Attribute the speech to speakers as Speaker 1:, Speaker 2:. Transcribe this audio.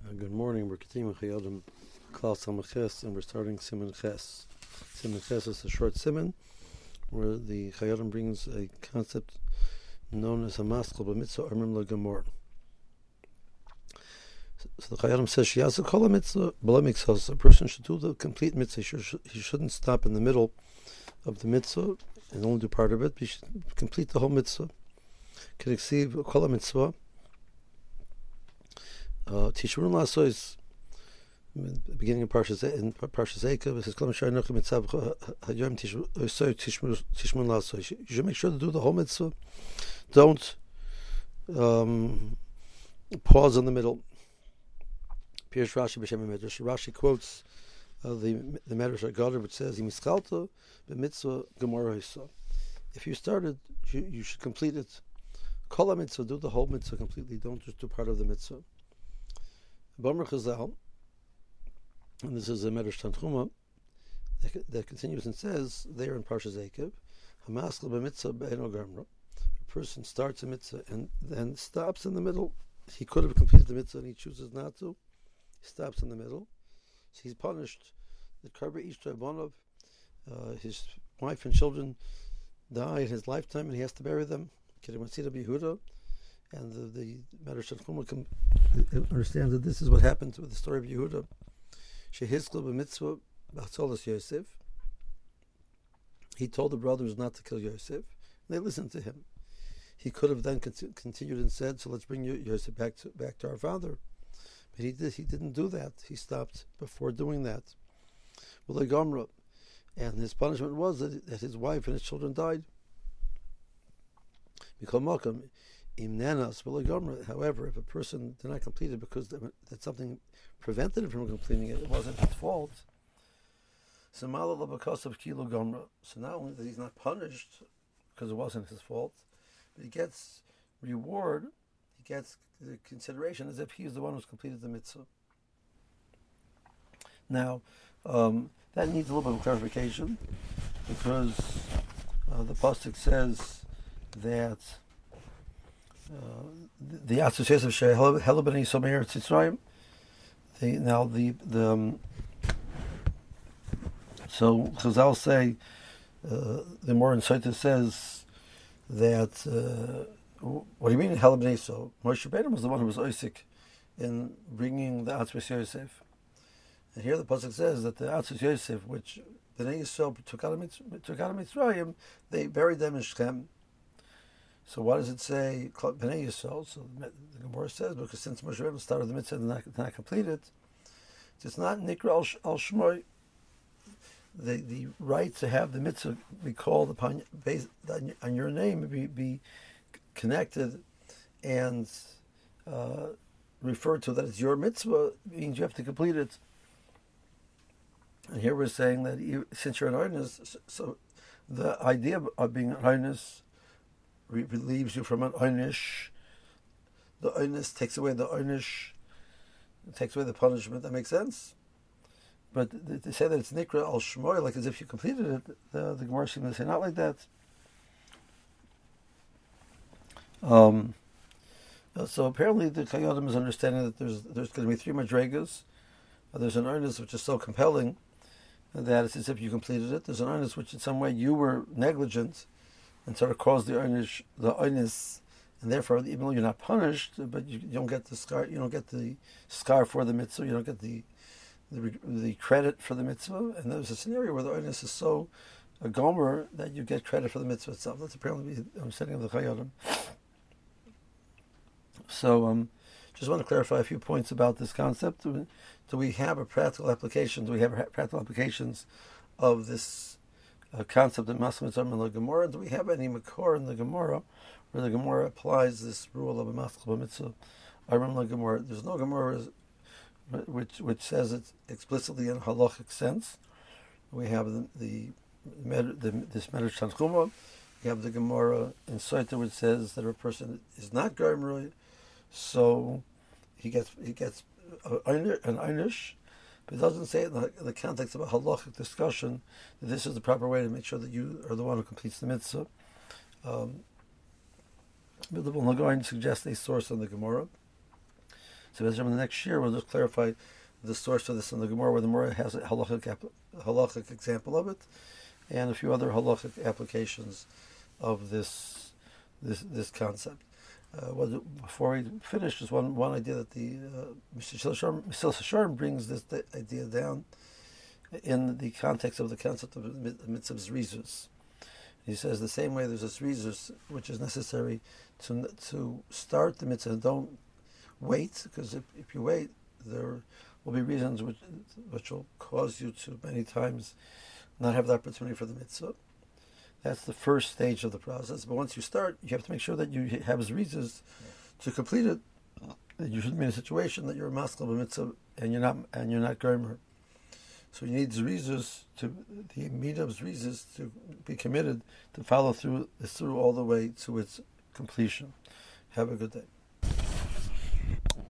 Speaker 1: Good morning. We're continuing Chayodim Klal Samaches, and we're starting Siman Ches. Siman Ches is a short siman where the Chayodim brings a concept known as a maskal b'mitzvah armim legamor. So the Chayodim says Shiyasu kol mitzvah b'la miksos. A person should do the complete mitzvah. He shouldn't stop in the middle of the mitzvah and only do part of it. He should complete the whole mitzvah. K'diksiv kol mitzvah. Tishurun Lasso is the beginning of Parshas Eikev. It says, Tishurun Lasso. You should make sure to do the whole mitzvah. Don't pause in the middle. Pirush Rashi b'Shem Medrash. Rashi quotes the Medrash Agadah, which says, "Imischalta b'mitzvah gemara hisa." If you started, you should complete it. Kol mitzvah, do the whole mitzvah completely. Don't just do part of the mitzvah. Bamar Chazal, and this is a Medrash Tanchuma that continues and says there in Parshas Eikev, "Hamaskal b'mitzvah be'eno gamra." A person starts a mitzvah and then stops in the middle. He could have completed the mitzvah and he chooses not to. He stops in the middle. So he's punished. The Karba Ishta Bonov, his wife and children die in his lifetime and he has to bury them. Kedematzida Yehuda. And the Medrash Tanchuma understands that this is what happened with the story of Yehuda. Shehizkel b'mitzvah b'atzolas Yosef. He told the brothers not to kill Yosef. And they listened to him. He could have then continued and said, "So let's bring Yosef back to our father." But he didn't do that. He stopped before doing that. Well, Gomra, and his punishment was that his wife and his children died. However, if a person did not complete it because that something prevented him from completing it, it wasn't his fault. So not only that he's not punished because it wasn't his fault, but he gets reward, he gets the consideration as if he is the one who's completed the mitzvah. Now, that needs a little bit of clarification because the pasuk says that the association of Shehel B'nai Somer Tzitzoyim. So Chazal say the more insight says that what do you mean Hel B'nai? So Moshe Rabbeinu was the one who was Oisik in bringing the Atzvus Yosef, and here the pasuk says that the Atzvus Yosef, which B'nai Yisrael took out of Mitzrayim, they buried them in Shechem. So why does it say B'nai Yisrael? So the Gemara says because since Moshe Rabbeinu started the mitzvah and did not complete it, it's not Nikra al Shmoy. The right to have the mitzvah be called upon based on your name be connected and referred to that it's your mitzvah means you have to complete it. And here we're saying that since you're an Oinus, so the idea of being an Oinus relieves you from an Oynish. The Oynish takes away the Oynish, takes away the punishment. That makes sense. But to say that it's Nikra al Shmoy, like as if you completed it, the Gemara seems to say not like that. So apparently the Chayodim is understanding that there's going to be three madregas. There's an Oynish which is so compelling that it's as if you completed it. There's an Oynish which in some way you were negligent and sort of caused the onus, and therefore, even though you're not punished, but you don't get the scar. You don't get the scar for the mitzvah. You don't get the credit for the mitzvah. And there's a scenario where the onus is so a gomer that you get credit for the mitzvah itself. That's apparently the understanding of the Chayodim. So, just want to clarify a few points about this concept. Do we have a practical application? Do we have practical applications of this concept of Masam Mitzvah in the Gemara? Do we have any Makor in the Gemara where the Gemara applies this rule of a Masam Mitzvah? I remember the Gemara. There's no Gemara which says it explicitly in a halachic sense. We have this Medrash Tanchuma. We have the Gemara in Soita which says that a person is not Gomer, so he gets an Einish. But it doesn't say it in the context of a halachic discussion that this is the proper way to make sure that you are the one who completes the mitzvah. But the Vilna Gaon suggests a source in the Gemara. So as in the next year, we'll just clarify the source of this in the Gemara, where the Gemara has a halachic example of it, and a few other halachic applications of this concept. Before we finish, just one idea that the Mesilas Yesharim brings this idea down in the context of the concept of mitzvah's rizus. He says the same way there's this rizus which is necessary to start the mitzvah. Don't wait, because if you wait, there will be reasons which will cause you to many times not have the opportunity for the mitzvah. That's the first stage of the process. But once you start, you have to make sure that you have reasons to complete it. That you shouldn't be in a situation that you're a maskal of a mitzvah and you're not gomer. So you need the midav's reasons to be committed to follow through all the way to its completion. Have a good day.